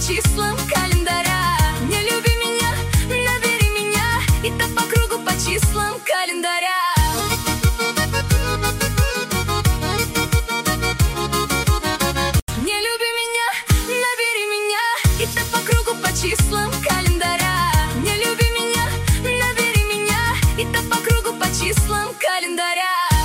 числам календаря. Не люби меня, набери меня, и так по кругу по числам календаря. Не люби меня, набери меня, и так по кругу по числам календаря. Не люби меня, набери меня, и так по кругу по числам календаря.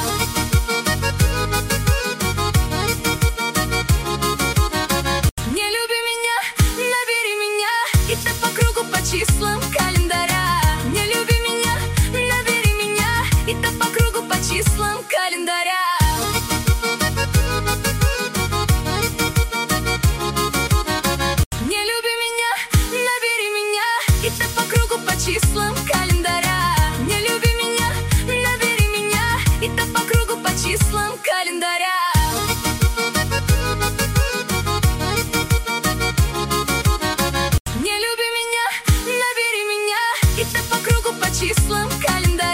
Не люби меня, набери меня, и так по кругу по числам календаря. Не люби меня, набери меня, и так по кругу по числам календаря. Не люби меня, набери меня, и так по кругу по числам календаря. Не люби меня, набери меня, и так по кругу по числам календаря. Не люби меня, набери меня, и так по кругу по числам календаря.